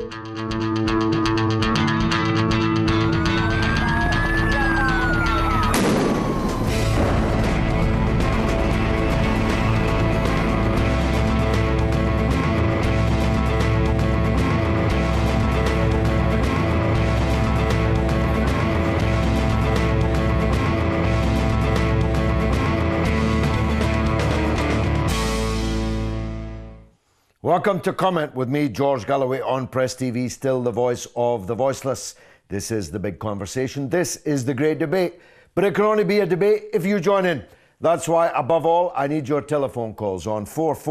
Welcome to Comment with me, George Galloway, on Press TV, still the voice of the voiceless. This is the big conversation. This is the great debate. But it can only be a debate if you join in. That's why, above all, I need your telephone calls on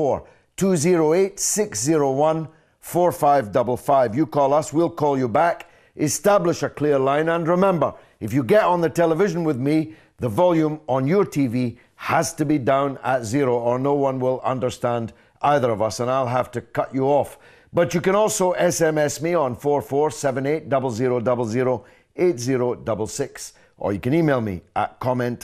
44208-601-4555. You call us, we'll call you back. Establish a clear line. And remember, if you get on the television with me, the volume on your TV has to be down at zero or no one will understand either of us, and I'll have to cut you off. But you can also SMS me on 447800008066, or you can email me at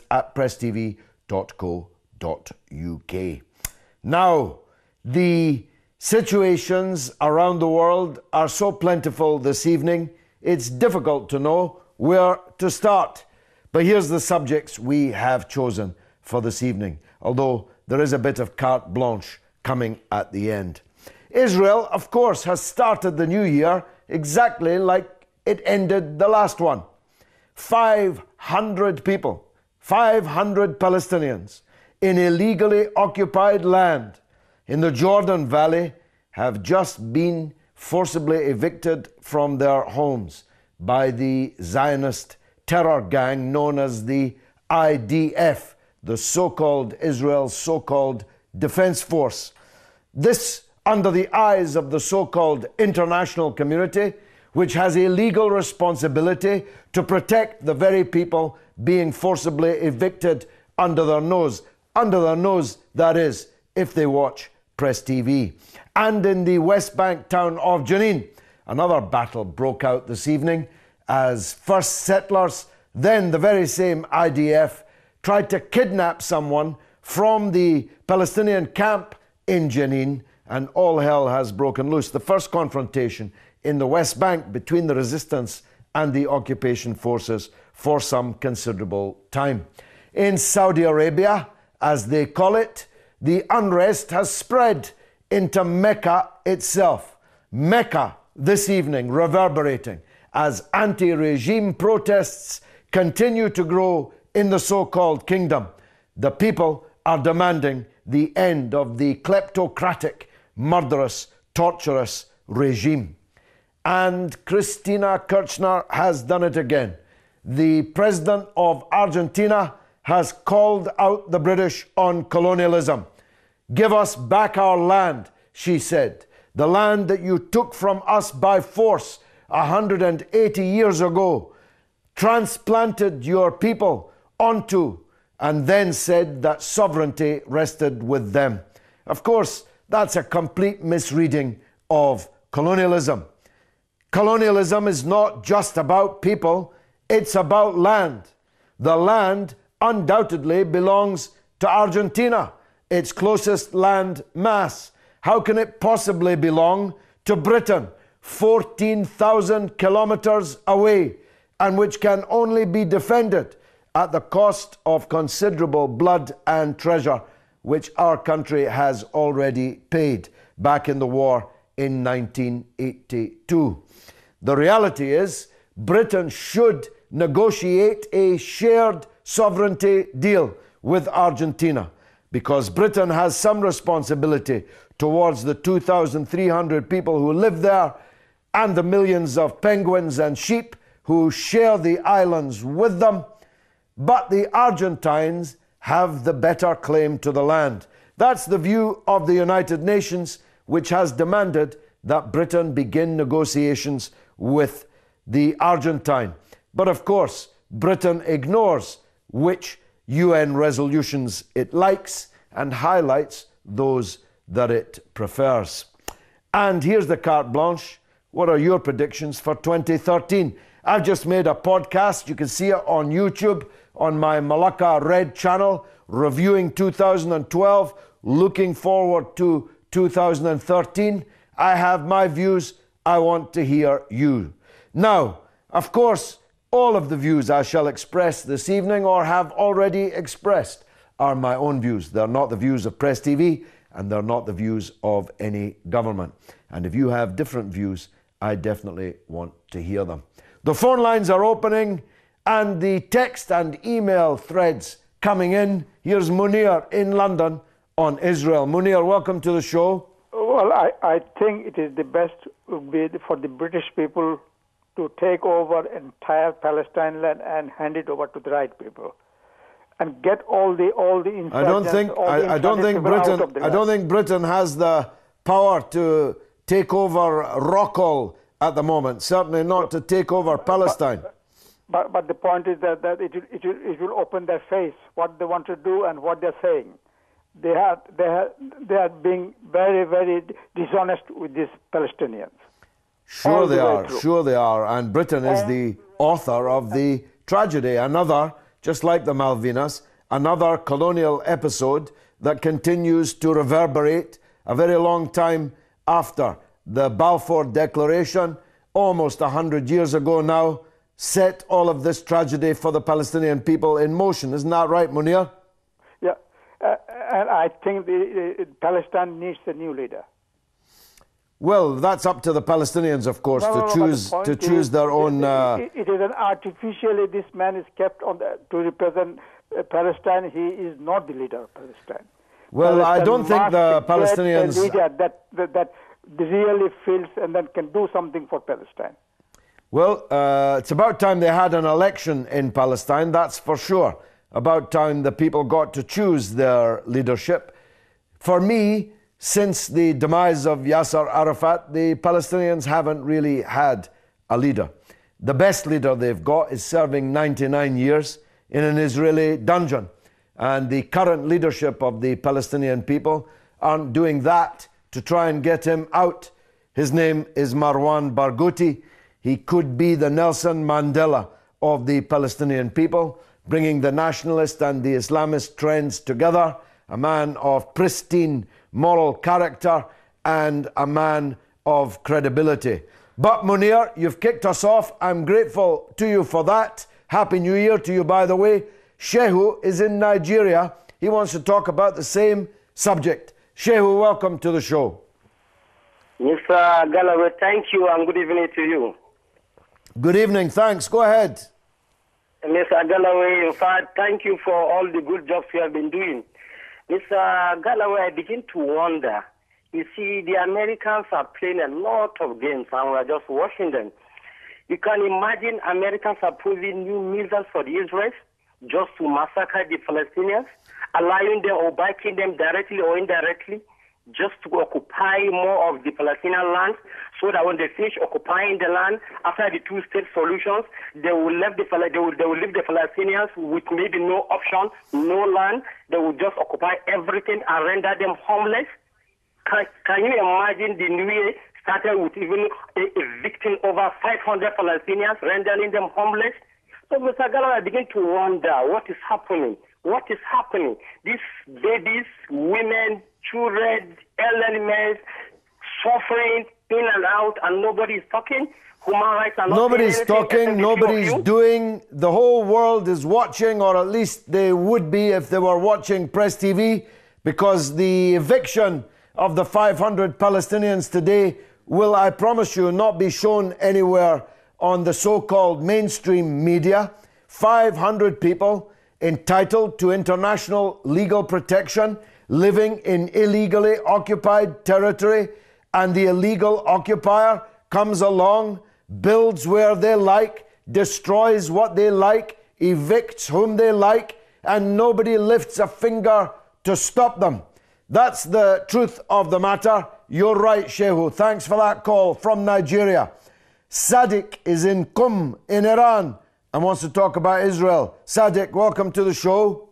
comment@presstv.co.uk. Now, the situations around the world are so plentiful this evening, it's difficult to know where to start. But here's the subjects we have chosen for this evening, although there is a bit of carte blanche coming at the end. Israel, of course, has started the new year exactly like it ended the last one. 500 people, 500 Palestinians in illegally occupied land in the Jordan Valley have just been forcibly evicted from their homes by the Zionist terror gang known as the IDF, the so-called Israel's so-called Defense Force. This under the eyes of the so-called international community, which has a legal responsibility to protect the very people being forcibly evicted under their nose. Under their nose, that is, if they watch Press TV. And in the West Bank town of Jenin, another battle broke out this evening as first settlers, then the very same IDF, tried to kidnap someone from the Palestinian camp in Jenin, and all hell has broken loose. The first confrontation in the West Bank between the resistance and the occupation forces for some considerable time. In Saudi Arabia, as they call it, the unrest has spread into Mecca itself. Mecca this evening reverberating as anti-regime protests continue to grow in the so-called kingdom. The people are demanding the end of the kleptocratic, murderous, torturous regime. And Cristina Kirchner has done it again. The president of Argentina has called out the British on colonialism. "Give us back our land," she said. "The land that you took from us by force 180 years ago, transplanted your people onto, and then said that sovereignty rested with them." Of course, that's a complete misreading of colonialism. Colonialism is not just about people, it's about land. The land undoubtedly belongs to Argentina, its closest land mass. How can it possibly belong to Britain, 14,000 kilometers away, and which can only be defended at the cost of considerable blood and treasure, which our country has already paid back in the war in 1982. The reality is, Britain should negotiate a shared sovereignty deal with Argentina, because Britain has some responsibility towards the 2,300 people who live there and the millions of penguins and sheep who share the islands with them. But the Argentines have the better claim to the land. That's the view of the United Nations, which has demanded that Britain begin negotiations with the Argentine. But of course, Britain ignores which UN resolutions it likes and highlights those that it prefers. And here's the carte blanche. What are your predictions for 2013? I've just made a podcast. You can see it on YouTube, on my Malacca Red channel, reviewing 2012, looking forward to 2013. I have my views I want to hear you. Now, of course, all of the views I shall express this evening or have already expressed are my own views. They're not the views of Press TV, and they're not the views of any government. And if you have different views, I definitely want to hear them. The phone lines are opening and the text and email threads coming in. Here's Munir in London on Israel. Munir, welcome to the show. Well, I think it is the best would be for the British people to take over entire Palestine land and hand it over to the right people, and get all the insurgents. I don't think Britain has the power to take over Rockall at the moment. Certainly not to take over Palestine. But the point is that it will open their face what they want to do and what they're saying. They are being very, very dishonest with these Palestinians. Sure they are. And Britain is the author of the tragedy. Another, just like the Malvinas, another colonial episode that continues to reverberate a very long time after the Balfour Declaration, almost 100 years ago now, set all of this tragedy for the Palestinian people in motion. Isn't that right, Munir? Yeah, and I think Palestine needs a new leader. Well, that's up to the Palestinians, of course, to choose their own. It is an artificially. This man is kept on to represent Palestine. He is not the leader of Palestine. Well, Palestine I don't think the Palestinians. A leader that really feels and then can do something for Palestine. Well, it's about time they had an election in Palestine. That's for sure. About time the people got to choose their leadership. For me, since the demise of Yasser Arafat, the Palestinians haven't really had a leader. The best leader they've got is serving 99 years in an Israeli dungeon. And the current leadership of the Palestinian people aren't doing that to try and get him out. His name is Marwan Barghouti. He could be the Nelson Mandela of the Palestinian people, bringing the nationalist and the Islamist trends together, a man of pristine moral character and a man of credibility. But Munir, you've kicked us off. I'm grateful to you for that. Happy New Year to you, by the way. Shehu is in Nigeria. He wants to talk about the same subject. Shehu, welcome to the show. Mr. Galloway, thank you and good evening to you. Good evening, thanks. Go ahead. Mr. Galloway, in fact, thank you for all the good jobs you have been doing. Mr. Galloway, I begin to wonder. You see, the Americans are playing a lot of games and we're just watching them. You can imagine Americans are putting new missiles for the Israelis just to massacre the Palestinians, allowing them or backing them directly or indirectly just to occupy more of the Palestinian land, so that when they finish occupying the land after the two-state solutions, they will leave the Palestinians with maybe no option, no land. They will just occupy everything and render them homeless. Can you imagine the new year started with even evicting over 500 Palestinians, rendering them homeless? So, Mr. Galloway, I begin to wonder what is happening. What is happening? These babies, women, children, elderly men, suffering in and out, and nobody is talking. Human rights are not. Nobody's talking, nobody's doing. The whole world is watching, or at least they would be if they were watching Press TV, because the eviction of the 500 Palestinians today will, I promise you, not be shown anywhere on the so-called mainstream media. 500 people entitled to international legal protection, living in illegally occupied territory, and the illegal occupier comes along, builds where they like, destroys what they like, evicts whom they like, and nobody lifts a finger to stop them. That's the truth of the matter. You're right, Shehu. Thanks for that call from Nigeria. Sadiq is in Qum in Iran and wants to talk about Israel. Sadiq, welcome to the show.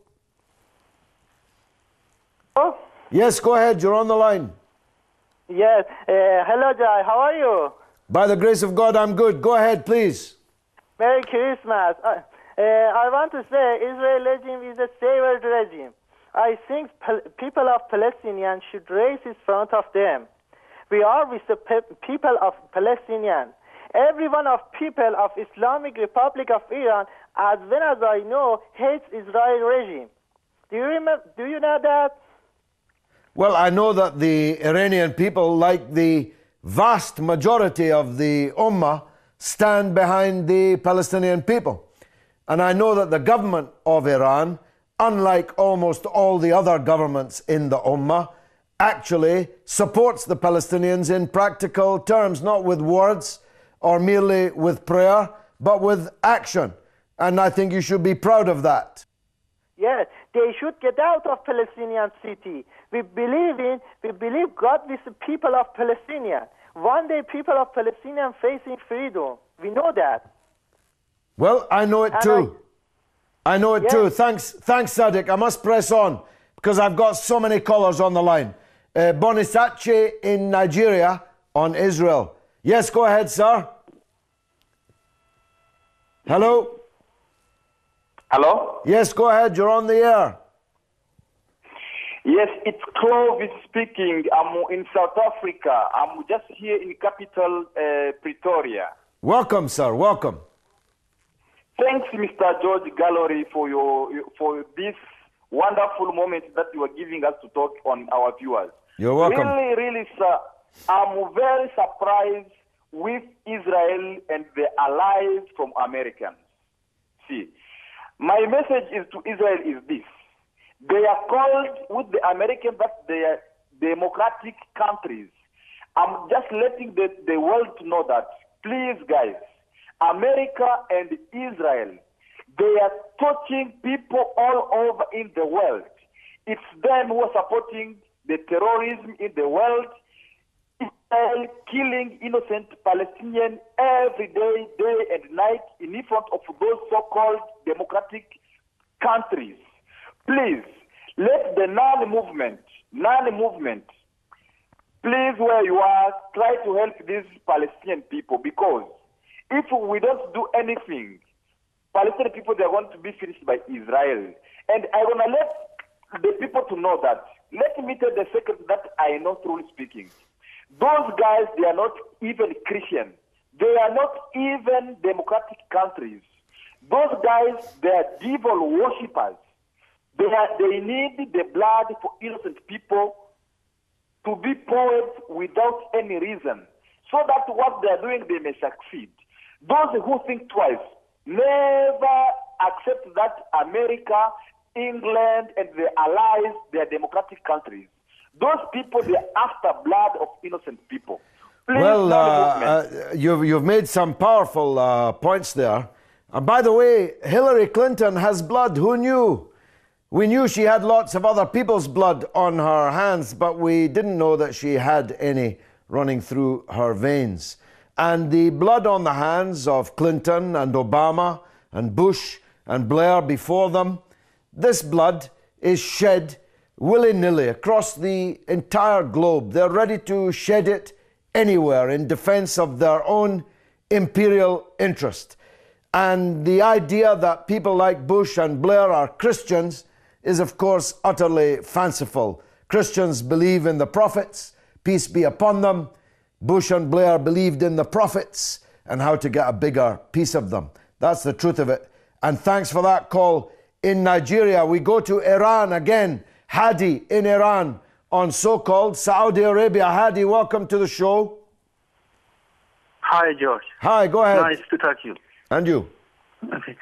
Oh? Yes, go ahead. You're on the line. Yes. Hello, Jai. How are you? By the grace of God, I'm good. Go ahead, please. Merry Christmas. I want to say Israel regime is a favored regime. I think people of Palestinians should raise in front of them. We are with the people of Palestinians. Every one of people of Islamic Republic of Iran, as well as I know, hates Israel regime. Do you know that? Well, I know that the Iranian people, like the vast majority of the Ummah, stand behind the Palestinian people. And I know that the government of Iran, unlike almost all the other governments in the Ummah, actually supports the Palestinians in practical terms, not with words or merely with prayer, but with action. And I think you should be proud of that. Yes, they should get out of Palestinian city. We believe God with the people of Palestinian. One day people of Palestinian facing freedom. We know that. Well, I know it too. I know it too. Thanks, Sadiq. I must press on because I've got so many callers on the line. Bonisace in Nigeria on Israel. Yes, go ahead, sir. Hello? Hello? Yes, go ahead. You're on the air. Yes, it's Clovis speaking. I'm in South Africa. I'm just here in capital Pretoria. Welcome, sir. Welcome. Thanks, Mr. George Gallery, for this wonderful moment that you are giving us to talk on our viewers. You're welcome. Really, sir, I'm very surprised with Israel and the allies from Americans. See, my message is to Israel is this. They are called with the Americans that they are democratic countries. I'm just letting the world to know that, please, guys, America and Israel, they are torturing people all over in the world. It's them who are supporting the terrorism in the world. Israel killing innocent Palestinians every day, day and night, in front of those so-called democratic countries. Please, let the non-movement, please, where you are, try to help these Palestinian people, because if we don't do anything, Palestinian people, they are going to be finished by Israel. And I want to let the people to know that. Let me tell the secret that I know, truly speaking. Those guys, they are not even Christian. They are not even democratic countries. Those guys, they are devil worshippers. They need the blood for innocent people to be poured without any reason, so that what they are doing, they may succeed. Those who think twice never accept that America, England, and the allies, they are democratic countries. Those people, they are after blood of innocent people. Please, well, you've made some powerful points there. And by the way, Hillary Clinton has blood. Who knew? We knew she had lots of other people's blood on her hands, but we didn't know that she had any running through her veins. And the blood on the hands of Clinton and Obama and Bush and Blair before them, this blood is shed willy-nilly across the entire globe. They're ready to shed it anywhere in defense of their own imperial interest. And the idea that people like Bush and Blair are Christians is, of course, utterly fanciful. Christians believe in the prophets, peace be upon them. Bush and Blair believed in the prophets and how to get a bigger piece of them. That's the truth of it. And thanks for that call in Nigeria. We go to Iran again. Hadi in Iran on so-called Saudi Arabia. Hadi, welcome to the show. Hi, George. Hi, go ahead. Nice to talk to you. And you. Okay.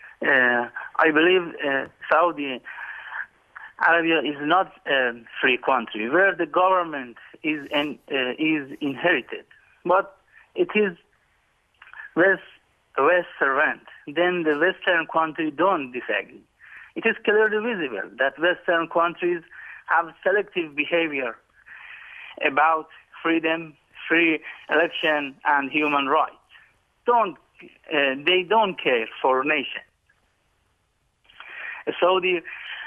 I believe Saudi Arabia is not a free country where the government is inherited, but it is West servant. Then the Western country don't disagree. It is clearly visible that Western countries have selective behavior about freedom, free election, and human rights. They don't care for nation. Saudi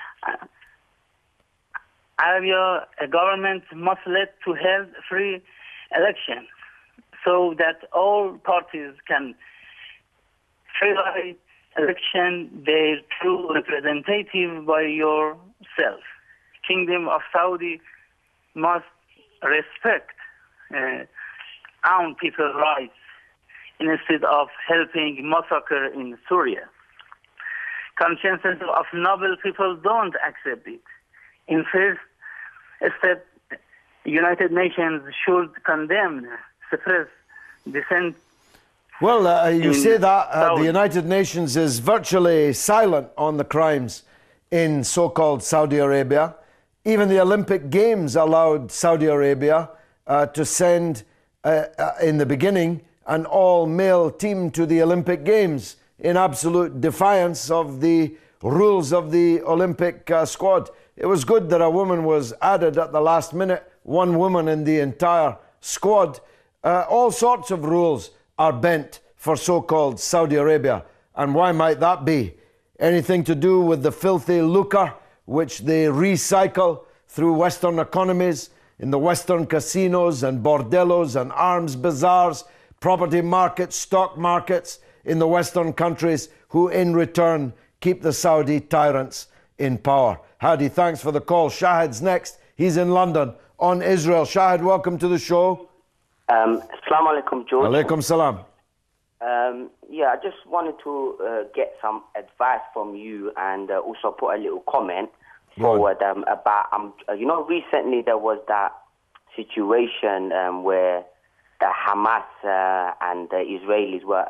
Arabia government must let to hold free elections so that all parties can freely election their true representative by yourself. Kingdom of Saudi must respect own people's rights instead of helping massacre in Syria. Consciences of noble people don't accept it. In first step, United Nations should condemn, suppress dissent. Well, you say that the Saudi. United Nations is virtually silent on the crimes in so-called Saudi Arabia. Even the Olympic Games allowed Saudi Arabia to send, in the beginning, an all-male team to the Olympic Games in absolute defiance of the rules of the Olympic squad. It was good that a woman was added at the last minute, one woman in the entire squad. All sorts of rules are bent for so-called Saudi Arabia. And why might that be? Anything to do with the filthy lucre which they recycle through Western economies, in the Western casinos and bordellos and arms bazaars, property markets, stock markets in the Western countries, who in return keep the Saudi tyrants in power. Hadi, thanks for the call. Shahid's next. He's in London on Israel. Shahid, welcome to the show. Assalamu alaikum, George. Alaikum salam. Yeah, I just wanted to get some advice from you and also put a little comment forward about, recently there was that situation where the Hamas and the Israelis were,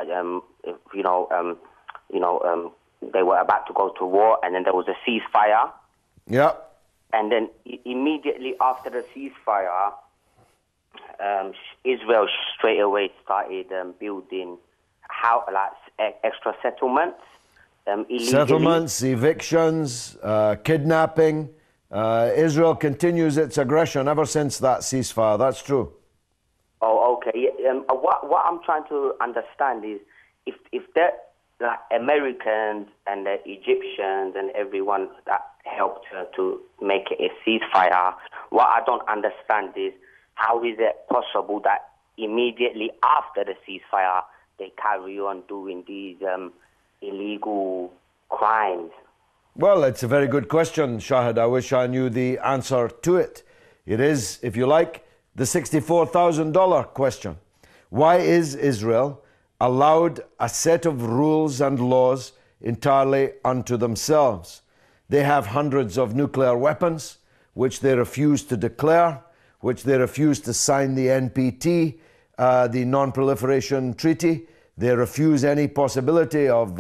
they were about to go to war, and then there was a ceasefire. Yeah. And then immediately after the ceasefire, Israel straight away started building extra settlements. Illegally. Settlements, evictions, kidnapping. Israel continues its aggression ever since that ceasefire. That's true. Oh, okay. What I'm trying to understand is if the Americans and the Egyptians and everyone that helped to make it a ceasefire, what I don't understand is how is it possible that immediately after the ceasefire they carry on doing these illegal crimes? Well, it's a very good question, Shahid. I wish I knew the answer to it. It is, if you like, the $64,000 question. Why is Israel allowed a set of rules and laws entirely unto themselves? They have hundreds of nuclear weapons, which they refuse to declare, which they refuse to sign the NPT, the Non-Proliferation Treaty. They refuse any possibility of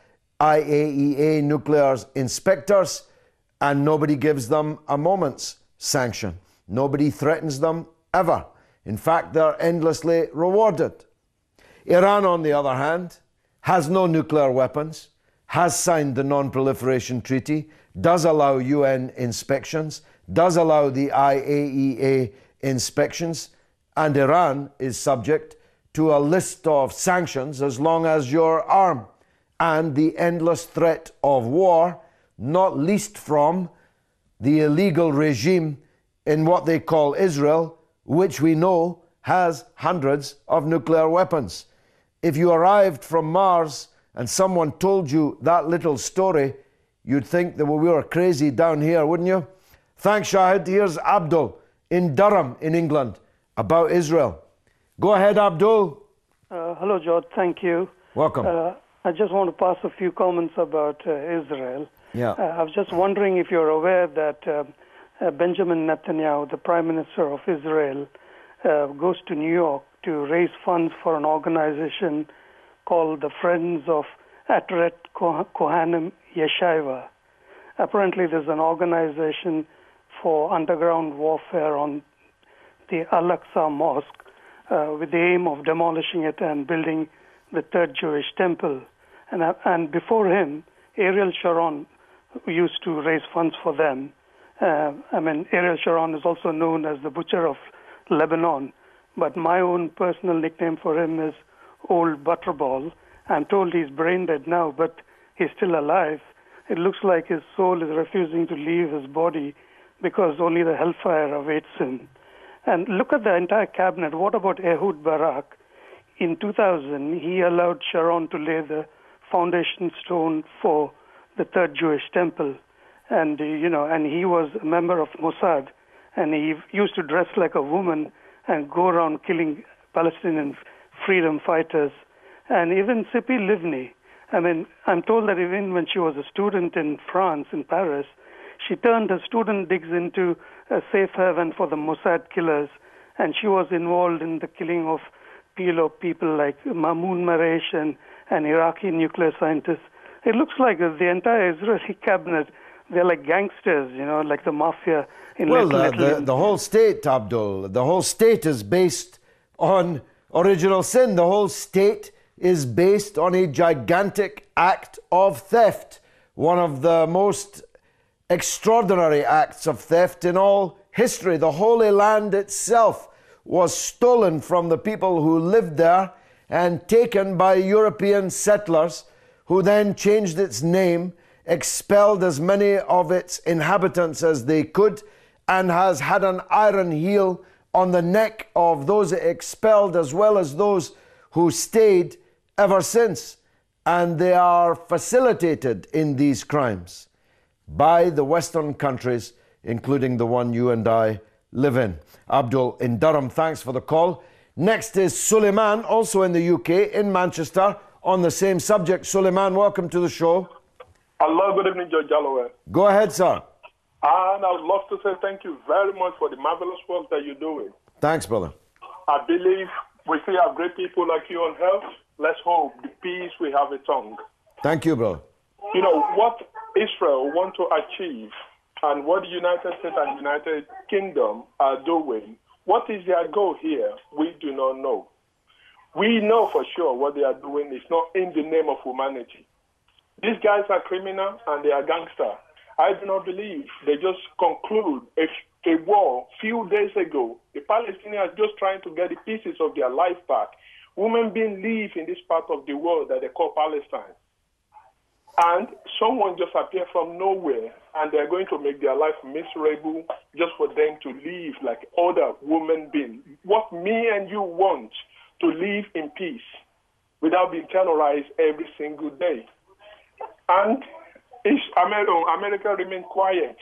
IAEA nuclear inspectors, and nobody gives them a moment's sanction. Nobody threatens them ever. In fact, they're endlessly rewarded. Iran, on the other hand, has no nuclear weapons, has signed the Non-Proliferation Treaty, does allow UN inspections, does allow the IAEA inspections, and Iran is subject to a list of sanctions as long as you're armed, and the endless threat of war, not least from the illegal regime in what they call Israel, which we know has hundreds of nuclear weapons. If you arrived from Mars and someone told you that little story, you'd think that we were crazy down here, wouldn't you? Thanks, Shahid. Here's Abdul in Durham, in England, about Israel. Go ahead, Abdul. Hello, George. Thank you. Welcome. I just want to pass a few comments about Israel. Yeah. I was just wondering if you're aware that Benjamin Netanyahu, the Prime Minister of Israel, goes to New York to raise funds for an organization called the Friends of Ateret Kohanim Yeshiva. Apparently, there's an organization for underground warfare on the Al-Aqsa Mosque with the aim of demolishing it and building the third Jewish temple. And before him, Ariel Sharon used to raise funds for them. Ariel Sharon is also known as the Butcher of Lebanon, but my own personal nickname for him is Old Butterball. I'm told he's brain dead now, but he's still alive. It looks like his soul is refusing to leave his body because only the hellfire awaits him. And look at the entire cabinet. What about Ehud Barak? In 2000, he allowed Sharon to lay the foundation stone for the third Jewish temple. And, and he was a member of Mossad, and he used to dress like a woman and go around killing Palestinian freedom fighters. And even Tzipi Livni, I mean, I'm told that even when she was a student in France, in Paris, she turned her student digs into a safe haven for the Mossad killers, and she was involved in the killing of PLO people like Mahmoud Maresh and Iraqi nuclear scientists. It looks like the entire Israeli cabinet, they're like gangsters, like the mafia in Little Italy. The whole state, Abdul, the whole state is based on original sin. The whole state is based on a gigantic act of theft, one of the most extraordinary acts of theft in all history. The Holy Land itself was stolen from the people who lived there and taken by European settlers, who then changed its name, expelled as many of its inhabitants as they could, and has had an iron heel on the neck of those it expelled as well as those who stayed ever since. And they are facilitated in these crimes by the Western countries, including the one you and I live in. Abdul in Durham, thanks for the call. Next is Suleiman, also in the UK, in Manchester, on the same subject. Suleiman, welcome to the show. Hello, good evening, Judge Galloway. Go ahead, sir. And I would love to say thank you very much for the marvelous work that you're doing. Thanks, brother. I believe we still have great people like you on earth. Let's hope the peace we have a tongue. Thank you, brother. What Israel want to achieve and what the United States and United Kingdom are doing, what is their goal here? We do not know. We know for sure what they are doing is not in the name of humanity. These guys are criminal and they are gangster. I do not believe they just conclude a war few days ago. The Palestinians just trying to get the pieces of their life back. Women being live in this part of the world that they call Palestine. And someone just appeared from nowhere and they're going to make their life miserable just for them to live like other women beings. What me and you want to live in peace without being terrorized every single day. And America remains quiet.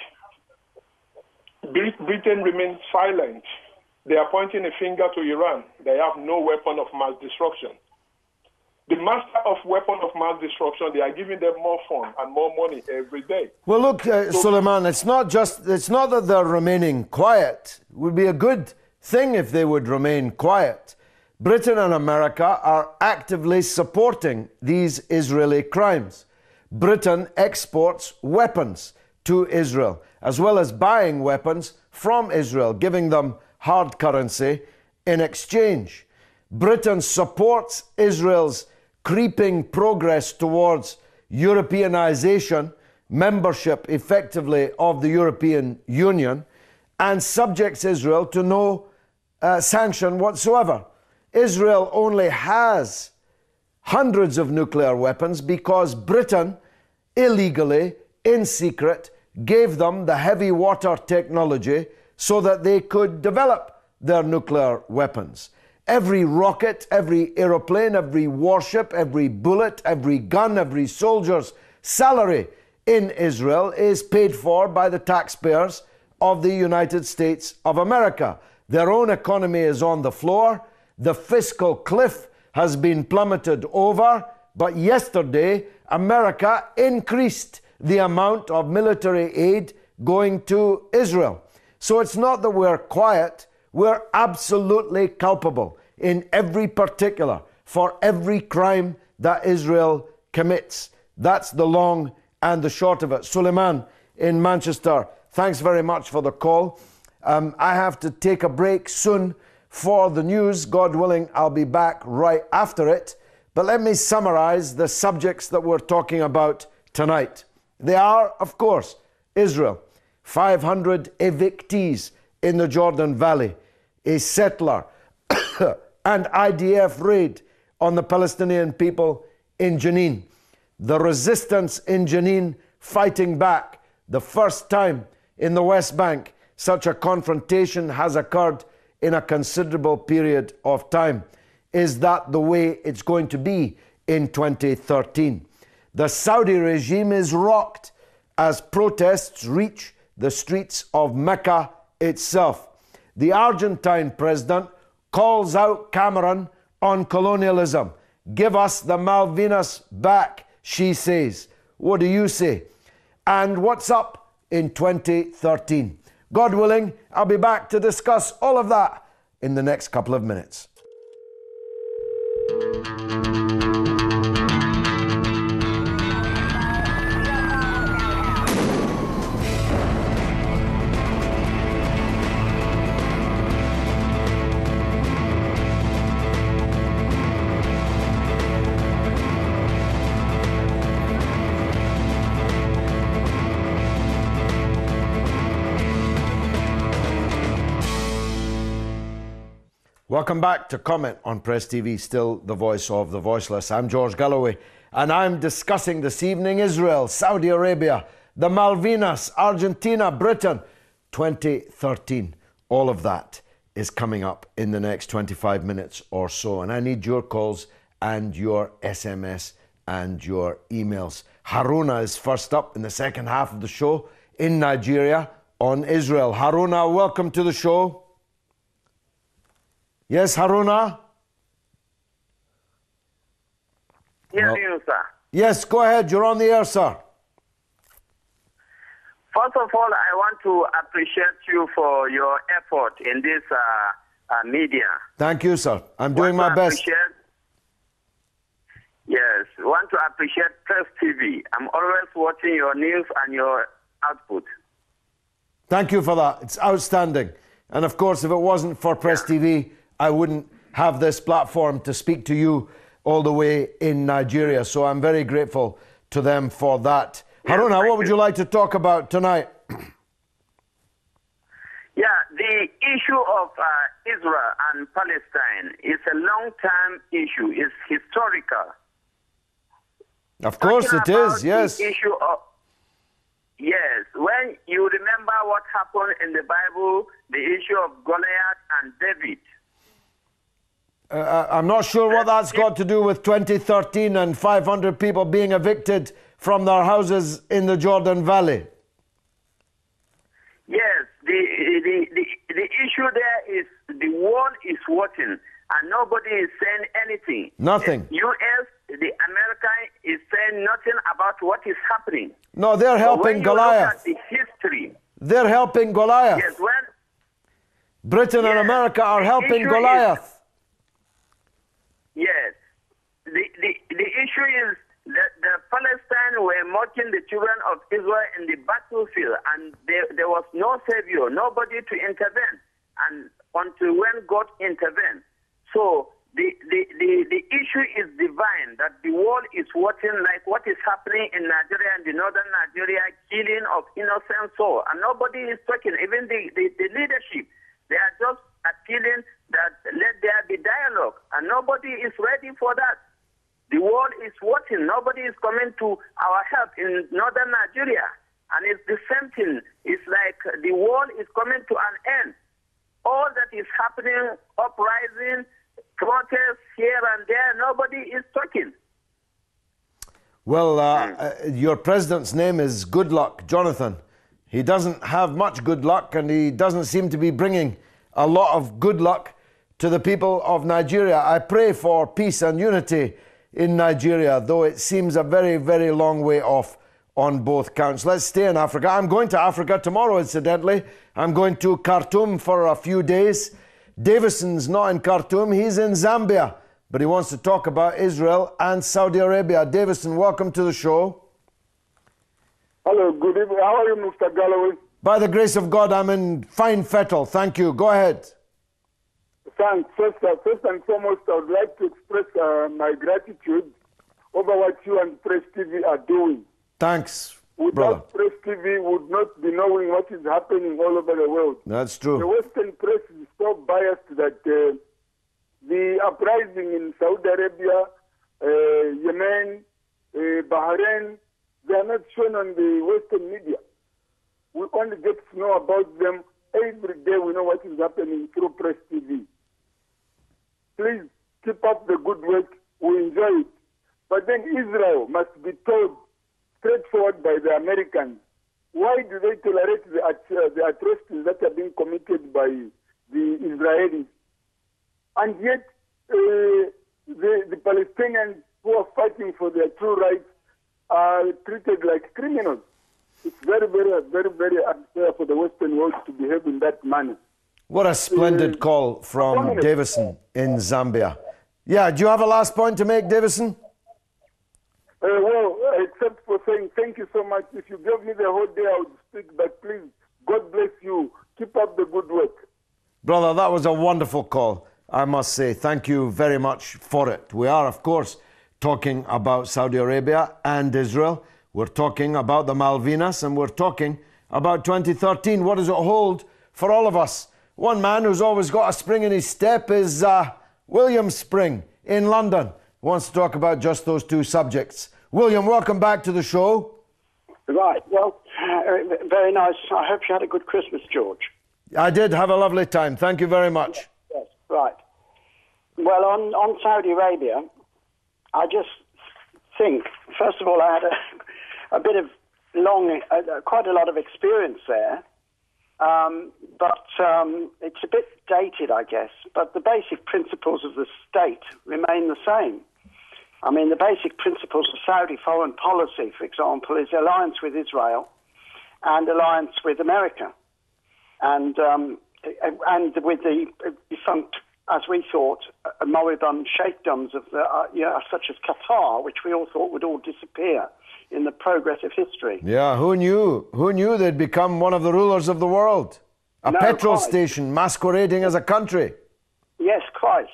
Britain remains silent. They are pointing a finger to Iran. They have no weapon of mass destruction. The master of weapon of mass destruction, they are giving them more fun and more money every day. Well, look, Suleiman, it's not that they're remaining quiet. It would be a good thing if they would remain quiet. Britain and America are actively supporting these Israeli crimes. Britain exports weapons to Israel, as well as buying weapons from Israel, giving them hard currency in exchange. Britain supports Israel's creeping progress towards Europeanization, membership effectively of the European Union, and subjects Israel to no sanction whatsoever. Israel only has hundreds of nuclear weapons because Britain illegally, in secret, gave them the heavy water technology so that they could develop their nuclear weapons. Every rocket, every aeroplane, every warship, every bullet, every gun, every soldier's salary in Israel is paid for by the taxpayers of the United States of America. Their own economy is on the floor. The fiscal cliff has been plummeted over, but yesterday America increased the amount of military aid going to Israel. So it's not that we're quiet, we're absolutely culpable in every particular for every crime that Israel commits. That's the long and the short of it. Suleiman in Manchester, thanks very much for the call. I have to take a break soon for the news. God willing, I'll be back right after it. But let me summarize the subjects that we're talking about tonight. They are, of course, Israel, 500 evictees in the Jordan Valley, a settler, and IDF raid on the Palestinian people in Jenin. The resistance in Jenin fighting back. The first time in the West Bank such a confrontation has occurred in a considerable period of time. Is that the way it's going to be in 2013? The Saudi regime is rocked as protests reach the streets of Mecca itself. The Argentine president calls out Cameron on colonialism. Give us the Malvinas back, she says. What do you say? And what's up in 2013? God willing, I'll be back to discuss all of that in the next couple of minutes. Welcome back to Comment on Press TV, still the voice of the voiceless. I'm George Galloway, and I'm discussing this evening Israel, Saudi Arabia, the Malvinas, Argentina, Britain, 2013. All of that is coming up in the next 25 minutes or so, and I need your calls and your SMS and your emails. Haruna is first up in the second half of the show in Nigeria on Israel. Haruna, welcome to the show. Yes, Haruna? Yes, sir. Yes, go ahead. You're on the air, sir. First of all, I want to appreciate you for your effort in this media. Thank you, sir. I'm doing my best. Yes, want to appreciate Press TV. I'm always watching your news and your output. Thank you for that. It's outstanding. And of course, if it wasn't for Press TV, I wouldn't have this platform to speak to you all the way in Nigeria. So I'm very grateful to them for that. Yes, Haruna, what would you like to talk about tonight? Yeah, the issue of Israel and Palestine is a long-term issue. It's historical. Of course it is, yes. The issue of, yes, when you remember what happened in the Bible, the issue of Goliath and David. I'm not sure what that's got to do with 2013 and 500 people being evicted from their houses in the Jordan Valley. Yes, the issue there is the world is watching and nobody is saying anything. Nothing. The U.S., the America is saying nothing about what is happening. No, they're helping Goliath. Look at the history. They're helping Goliath. Yes, when Britain and America are helping Goliath. Yes. The issue is that the Palestine were mocking the children of Israel in the battlefield, and there was no savior, nobody to intervene, and until when God intervened. So the issue is divine, that the world is watching like what is happening in Nigeria and the northern Nigeria, killing of innocent souls, and nobody is talking, even the leadership. They are just appealing that let there be dialogue, and nobody is ready for that. The world is watching. Nobody is coming to our help in northern Nigeria. And it's the same thing. It's like the world is coming to an end. All that is happening, uprising, protests here and there, nobody is talking. Well, your president's name is Goodluck Jonathan. He doesn't have much good luck, and he doesn't seem to be bringing a lot of good luck to the people of Nigeria. I pray for peace and unity in Nigeria, though it seems a very, very long way off on both counts. Let's stay in Africa. I'm going to Africa tomorrow, incidentally. I'm going to Khartoum for a few days. Davison's not in Khartoum, he's in Zambia, but he wants to talk about Israel and Saudi Arabia. Davison, welcome to the show. Hello, good evening. How are you, Mr. Galloway? By the grace of God, I'm in fine fettle. Thank you. Go ahead. Thanks. First and foremost, I would like to express my gratitude over what you and Press TV are doing. Thanks, Without Press TV, would not be knowing what is happening all over the world. That's true. The Western press is so biased that the uprising in Saudi Arabia, Yemen, Bahrain, they are not shown on the Western media. We only get to know about them every day. We know what is happening through Press TV. Please keep up the good work. We enjoy it. But then Israel must be told straightforward by the Americans. Why do they tolerate the atrocities that are being committed by the Israelis? and yet the Palestinians who are fighting for their true rights are treated like criminals. It's very, very, very, very unfair for the Western world to behave in that manner. What a splendid call from Davison in Zambia. Yeah, do you have a last point to make, Davison? Well, except for saying thank you so much. If you gave me the whole day, I would speak, but please, God bless you. Keep up the good work. Brother, that was a wonderful call, I must say. Thank you very much for it. We are, of course, talking about Saudi Arabia and Israel. We're talking about the Malvinas, and we're talking about 2013. What does it hold for all of us? One man who's always got a spring in his step is William Spring in London. He wants to talk about just those two subjects. William, welcome back to the show. Right. Well, very nice. I hope you had a good Christmas, George. I did have a lovely time. Thank you very much. Yes. Right. Well, on Saudi Arabia, I just think, first of all, I had a bit of quite a lot of experience there. But it's a bit dated, I guess. But the basic principles of the state remain the same. I mean, the basic principles of Saudi foreign policy, for example, is alliance with Israel and alliance with America. And with the defunct, as we thought, moribund sheikdoms of such as Qatar, which we all thought would all disappear in the progress of history. Yeah, who knew? Who knew they'd become one of the rulers of the world? A petrol station masquerading as a country. Yes, quite.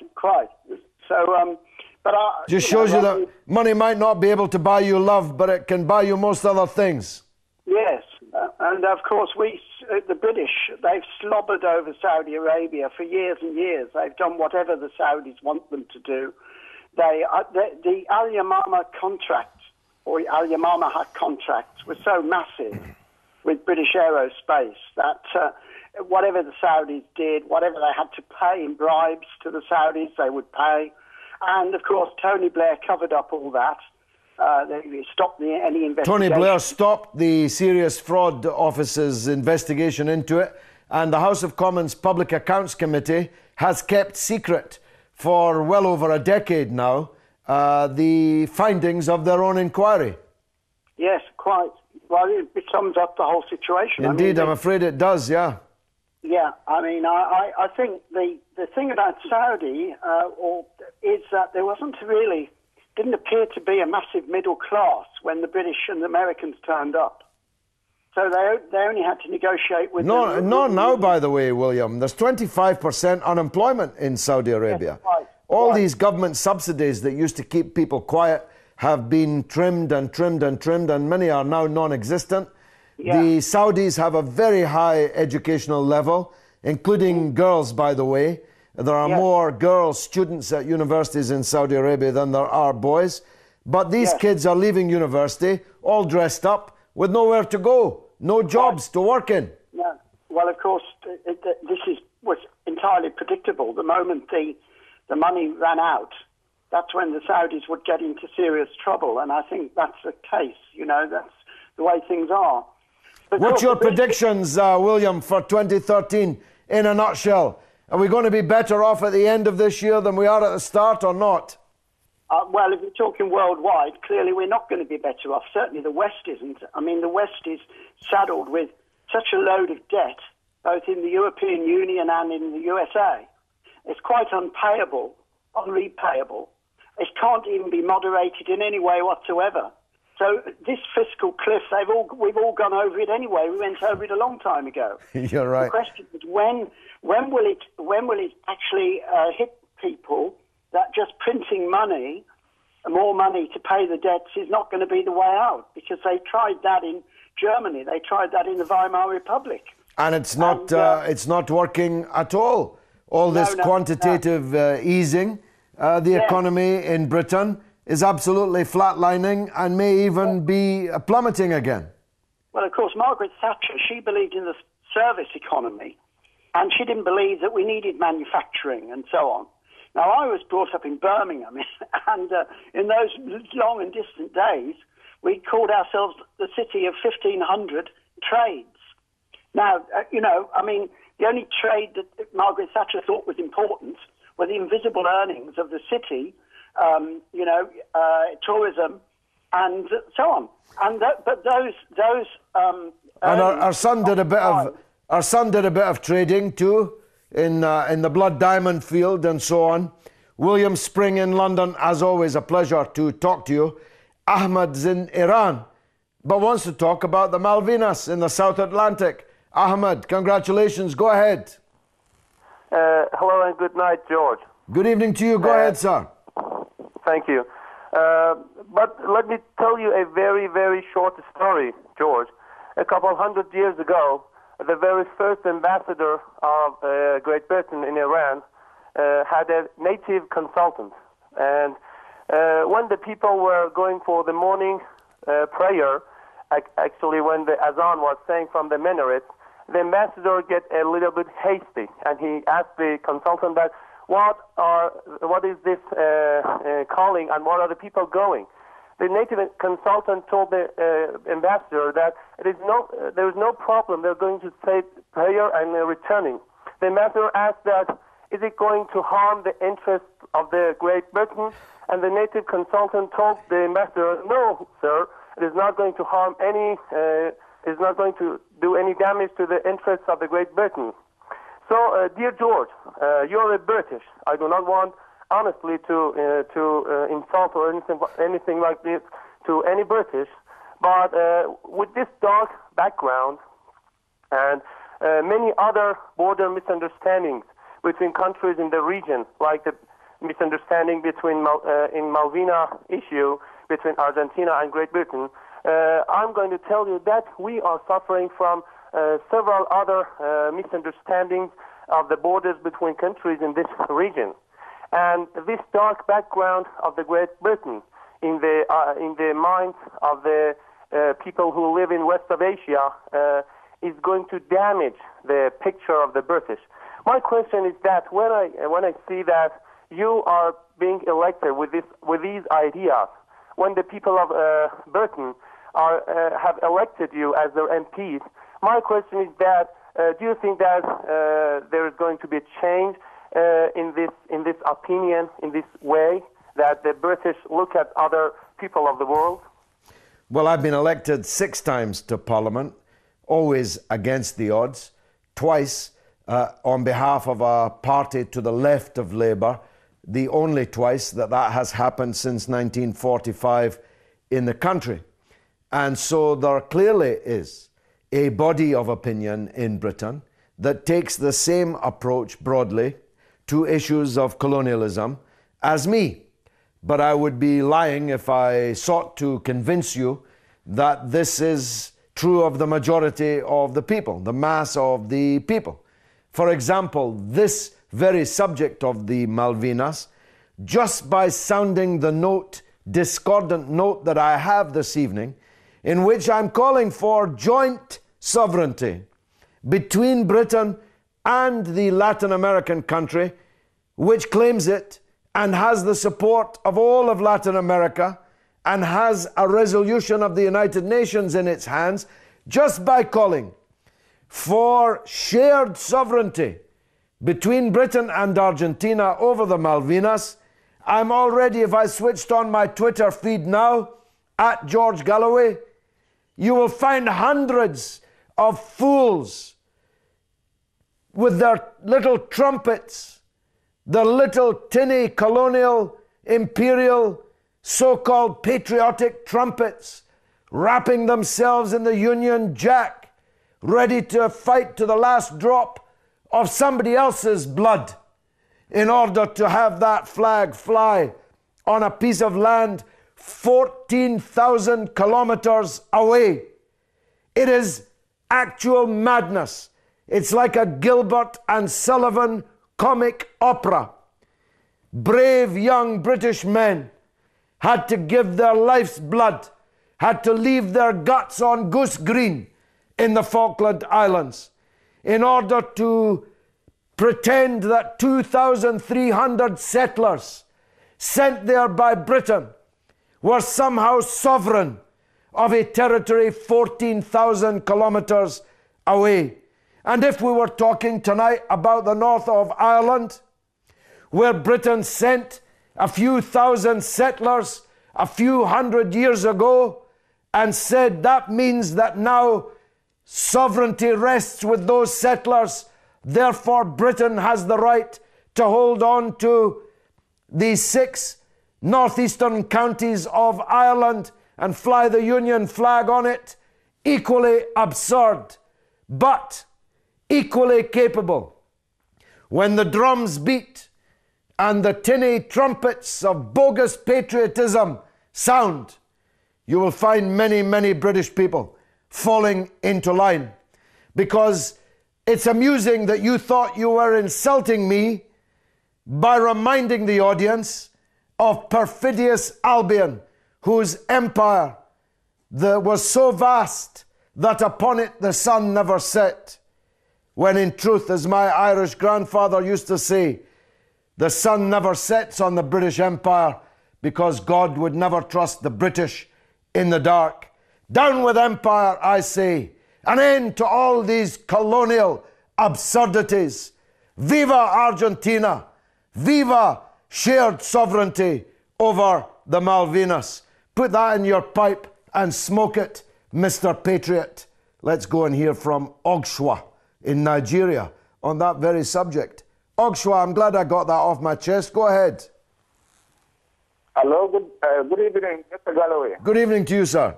So, but just shows you that money might not be able to buy you love, but it can buy you most other things. Yes, and of course the British, they've slobbered over Saudi Arabia for years and years. They've done whatever the Saudis want them to do. The Al Yamama contract, or Al Yamama contracts, were so massive with British Aerospace that whatever the Saudis did, whatever they had to pay in bribes to the Saudis, they would pay. And, of course, Tony Blair covered up all that. They stopped any investigation. Tony Blair stopped the Serious Fraud Office's investigation into it, and the House of Commons Public Accounts Committee has kept secret for well over a decade now the findings of their own inquiry. Yes, quite. Well, it sums up the whole situation. Indeed, I'm afraid it does, yeah. Yeah, I mean, I think the thing about Saudi is that there didn't appear to be a massive middle class when the British and the Americans turned up. So they only had to negotiate with... Not now, by the way, William. There's 25% unemployment in Saudi Arabia. Yes, right. All these government subsidies that used to keep people quiet have been trimmed and trimmed and trimmed, and many are now non-existent. Yeah. The Saudis have a very high educational level, including girls, by the way. There are more girl students at universities in Saudi Arabia than there are boys. But these kids are leaving university all dressed up with nowhere to go, no jobs to work in. Yeah. Well, of course, was entirely predictable. The moment the money ran out, that's when the Saudis would get into serious trouble. And I think that's the case. That's the way things are. What's your predictions, William, for 2013 in a nutshell? Are we going to be better off at the end of this year than we are at the start or not? Well, if you're talking worldwide, clearly we're not going to be better off. Certainly the West isn't. I mean, the West is saddled with such a load of debt, both in the European Union and in the USA. It's quite unpayable, unrepayable. It can't even be moderated in any way whatsoever. So this fiscal cliff, we've all gone over it anyway. We went over it a long time ago. You're right. The question is when will it actually hit people that just printing money, more money to pay the debts, is not going to be the way out? Because they tried that in Germany, they tried that in the Weimar Republic, and it's not working at all. All this quantitative easing, the economy in Britain is absolutely flatlining and may even be plummeting again. Well, of course, Margaret Thatcher, she believed in the service economy, and she didn't believe that we needed manufacturing and so on. Now, I was brought up in Birmingham, and in those long and distant days, we called ourselves the city of 1,500 trades. Now, the only trade that Margaret Thatcher thought was important were the invisible earnings of the city, tourism, and so on. And and our son did a bit of trading too in the Blood Diamond Field and so on. William Spring in London, as always, a pleasure to talk to you. Ahmed's in Iran, but wants to talk about the Malvinas in the South Atlantic. Ahmed, congratulations. Go ahead. Hello and good night, George. Good evening to you. Go ahead, sir. Thank you. But let me tell you a very, very short story, George. A couple hundred years ago, the very first ambassador of Great Britain in Iran had a native consultant. And when the people were going for the morning prayer, actually when the azan was saying from the minaret, the ambassador get a little bit hasty, and he asked the consultant that, what is this calling, and what are the people going? The native consultant told the ambassador that there is no problem. They're going to say prayer and returning. The ambassador asked that, is it going to harm the interests of the Great Britain? And the native consultant told the ambassador, no, sir, it is not going to harm any. Is not going to do any damage to the interests of the Great Britain. So, dear George, you're a British. I do not want, honestly, to insult or anything like this to any British. But with this dark background and many other border misunderstandings between countries in the region, like the misunderstanding between in Malvina issue between Argentina and Great Britain, I'm going to tell you that we are suffering from several other misunderstandings of the borders between countries in this region. And this dark background of the Great Britain in the minds of the people who live in west of Asia is going to damage the picture of the British. My question is that when I see that you are being elected with these ideas, when the people of Britain have elected you as their MPs, my question is that do you think that there is going to be a change in this opinion, in this way that the British look at other people of the world? Well, I've been elected 6 times to Parliament, always against the odds, twice on behalf of a party to the left of Labour, the only twice that has happened since 1945 in the country. And so there clearly is a body of opinion in Britain that takes the same approach broadly to issues of colonialism as me. But I would be lying if I sought to convince you that this is true of the majority of the people, the mass of the people. For example, this very subject of the Malvinas, just by sounding the note, discordant note that I have this evening, in which I'm calling for joint sovereignty between Britain and the Latin American country, which claims it and has the support of all of Latin America and has a resolution of the United Nations in its hands, just by calling for shared sovereignty between Britain and Argentina over the Malvinas. I'm already, if I switched on my Twitter feed now, at George Galloway, you will find hundreds of fools with their little trumpets, their little tinny colonial, imperial, so-called patriotic trumpets, wrapping themselves in the Union Jack, ready to fight to the last drop of somebody else's blood in order to have that flag fly on a piece of land 14,000 kilometers away. It is actual madness. It's like a Gilbert and Sullivan comic opera. Brave young British men had to give their life's blood, had to leave their guts on Goose Green in the Falkland Islands in order to pretend that 2,300 settlers sent there by Britain were somehow sovereign of a territory 14,000 kilometers away. And if we were talking tonight about the north of Ireland, where Britain sent a few thousand settlers a few hundred years ago and said that means that now sovereignty rests with those settlers, therefore Britain has the right to hold on to the 6 northeastern counties of Ireland and fly the Union flag on it. Equally absurd, but equally capable. When the drums beat and the tinny trumpets of bogus patriotism sound, you will find many, many British people falling into line, because it's amusing that you thought you were insulting me by reminding the audience of perfidious Albion, whose empire was so vast that upon it the sun never set, when in truth, as my Irish grandfather used to say, the sun never sets on the British Empire, because God would never trust the British in the dark. Down with empire, I say. An end to all these colonial absurdities. Viva Argentina. Viva shared sovereignty over the Malvinas. Put that in your pipe and smoke it, Mr. Patriot. Let's go and hear from Ogshwa in Nigeria on that very subject. Ogshwa, I'm glad I got that off my chest. Go ahead. Hello, good evening, Mr. Galloway. Good evening to you, sir.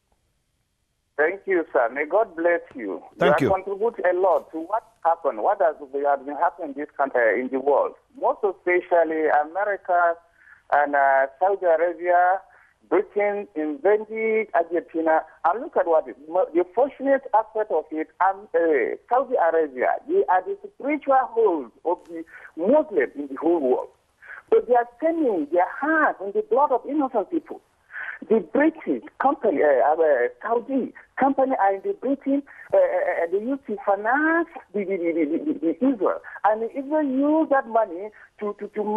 Thank you, sir. May God bless you. Thank you. You have contributed a lot to what happened, what has been happening in this country, in the world. Most especially America and Saudi Arabia, Britain invented Argentina. And look at what it is. The fortunate aspect of it, Saudi Arabia, they are the spiritual hold of the Muslims in the whole world. But they are spending their hands on the blood of innocent people. The British company, Saudi company are in the Britain, they used to finance the Israel. And Israel used that money to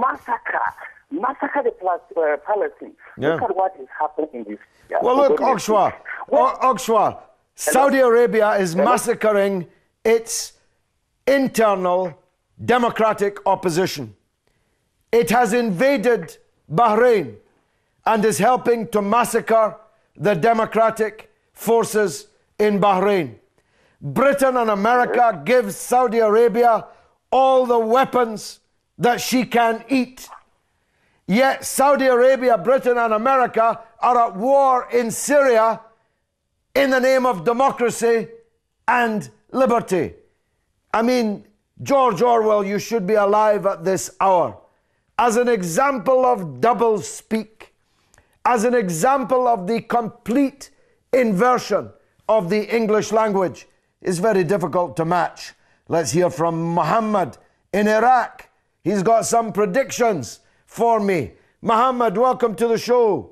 massacre the Palestine. Yeah. Look at what is happening in this. Well, look, Ogshwa, Ogshwa, Saudi Arabia is massacring its internal democratic opposition. It has invaded Bahrain and is helping to massacre the democratic forces in Bahrain. Britain and America give Saudi Arabia all the weapons that she can eat. Yet Saudi Arabia, Britain and America are at war in Syria in the name of democracy and liberty. I mean, George Orwell, you should be alive at this hour. As an example of doublespeak, as an example of the complete inversion of the English language, is very difficult to match. Let's hear from Muhammad in Iraq. He's got some predictions for me. Muhammad, welcome to the show.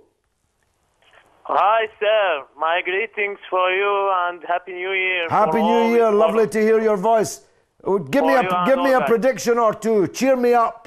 Hi, sir. My greetings for you and Happy New Year. Happy New Year. Lovely to hear your voice. Give me a prediction or two. Cheer me up.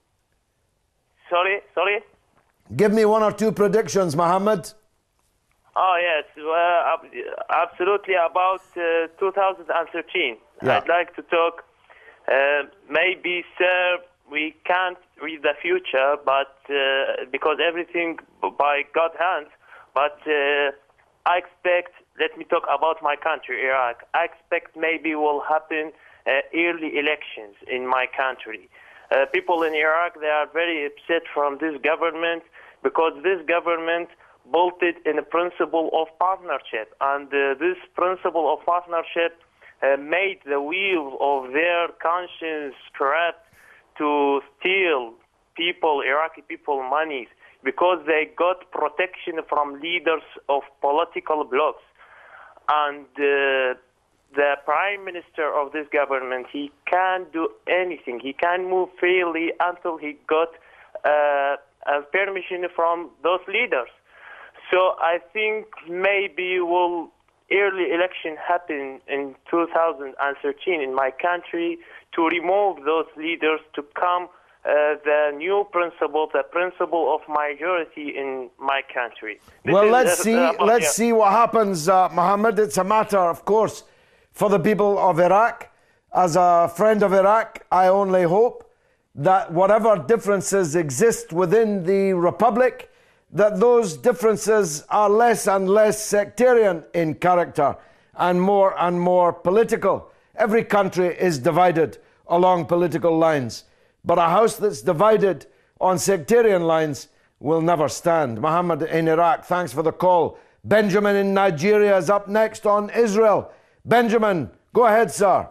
Sorry? Give me 1 or 2 predictions, Muhammad. Oh, yes. Absolutely about 2013. Yeah. I'd like to talk. Maybe, sir, we can't read the future, but because everything by God's hands. But I expect, let me talk about my country, Iraq. I expect maybe will happen early elections in my country. People in Iraq, they are very upset from this government because this government bolted in the principle of partnership. And this principle of partnership made the wheel of their conscience corrupt to steal Iraqi people money because they got protection from leaders of political blocs. And the prime minister of this government, he can't do anything. He can't move freely until he got permission from those leaders. So I think maybe early election happen in 2013 in my country to remove those leaders to come the new principle, the principle of majority in my country. Well, let's see what happens, Mohammed. It's a matter, of course, for the people of Iraq. As a friend of Iraq, I only hope that whatever differences exist within the Republic, that those differences are less and less sectarian in character and more political. Every country is divided along political lines, but a house that's divided on sectarian lines will never stand. Muhammad in Iraq, thanks for the call. Benjamin in Nigeria is up next on Israel. Benjamin, go ahead, sir.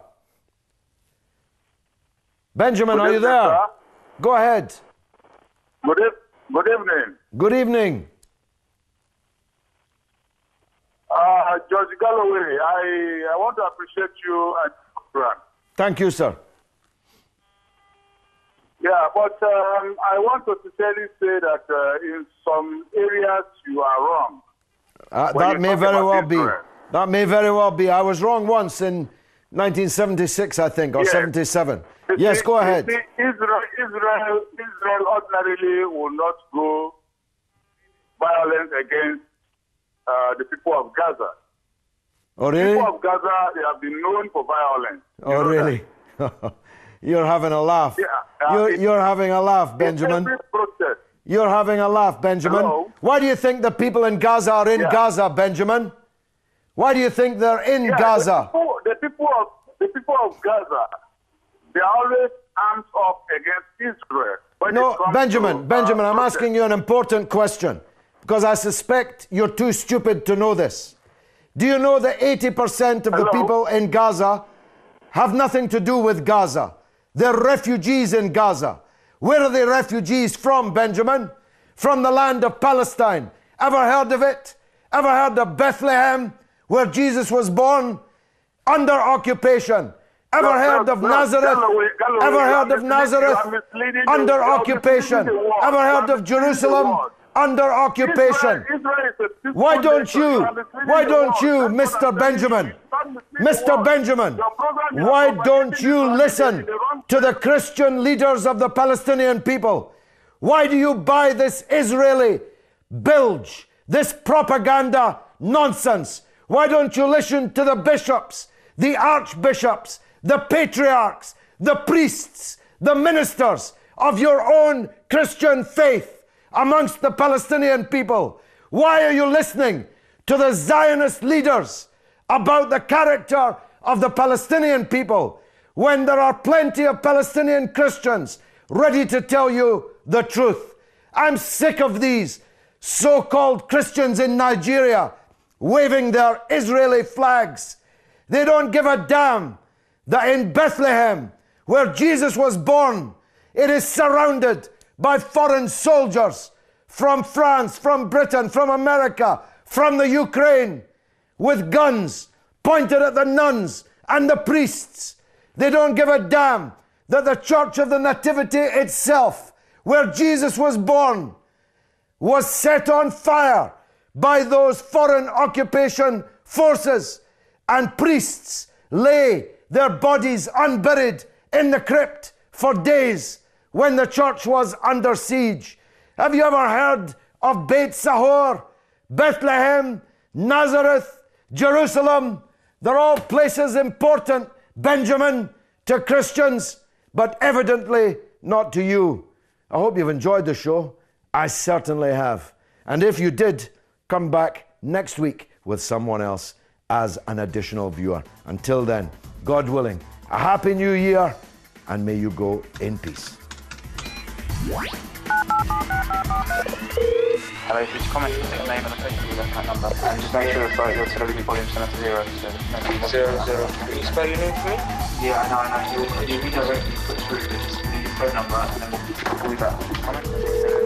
Benjamin, are you there? Sir. Go ahead. Good evening. Good evening. George Galloway, I want to appreciate you and the program. Thank you, sir. Yeah, but I want to sincerely say that in some areas you are wrong. That may very well be. That may very well be. I was wrong once in 1976, I think, or 77. Yes, go ahead. Israel ordinarily will not go violent against the people of Gaza. Oh, really? People of Gaza, they have been known for violence. Oh, really? You're having a laugh. Yeah, you're having a laugh, Benjamin. You're having a laugh, Benjamin. Hello? Why do you think the people in Gaza are in Gaza, Benjamin? Why do you think they're in Gaza? The people of Gaza, they are always arms up against Israel. No, Benjamin, I'm asking you an important question because I suspect you're too stupid to know this. Do you know that 80% of the people in Gaza have nothing to do with Gaza? They're refugees in Gaza. Where are the refugees from, Benjamin? From the land of Palestine. Ever heard of it? Ever heard of Bethlehem, where Jesus was born? Under occupation. Ever heard of Nazareth? Ever heard of Nazareth? Under occupation. Ever heard of Jerusalem? Under occupation. Why don't you, Mr. Benjamin, why don't you listen to the Christian leaders of the Palestinian people? Why do you buy this Israeli bilge, this propaganda nonsense? Why don't you listen to the bishops, the archbishops, the patriarchs, the priests, the ministers of your own Christian faith amongst the Palestinian people? Why are you listening to the Zionist leaders about the character of the Palestinian people when there are plenty of Palestinian Christians ready to tell you the truth? I'm sick of these so-called Christians in Nigeria waving their Israeli flags. They don't give a damn that in Bethlehem, where Jesus was born, it is surrounded by foreign soldiers from France, from Britain, from America, from the Ukraine, with guns pointed at the nuns and the priests. They don't give a damn that the Church of the Nativity itself, where Jesus was born, was set on fire by those foreign occupation forces, and priests lay their bodies unburied in the crypt for days when the church was under siege. Have you ever heard of Beit Sahor, Bethlehem, Nazareth, Jerusalem? They're all places important, Benjamin, to Christians, but evidently not to you. I hope you've enjoyed the show. I certainly have. And if you did, come back next week with someone else as an additional viewer. Until then, God willing, a happy new year, and may you go in peace. Hello, if you just comment the name and the place you left that number, and just make sure that your television volume is set to 0. So 0. Can you spell your name for me? Yeah, I know. You redirect me, put through this, your phone number, and then we'll call you back. Comment.